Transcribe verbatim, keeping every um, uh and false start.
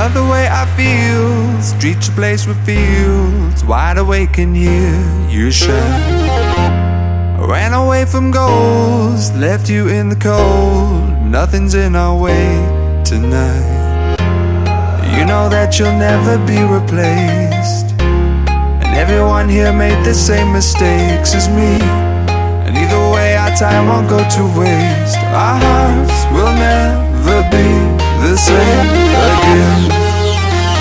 love the way I feel. Streets a place with fields, wide awake and hear you shine. I ran away from goals, left you in the cold. Nothing's in our way tonight. You know that you'll never be replaced, and everyone here made the same mistakes as me. And either way our time won't go to waste. Our hearts will never be the same again.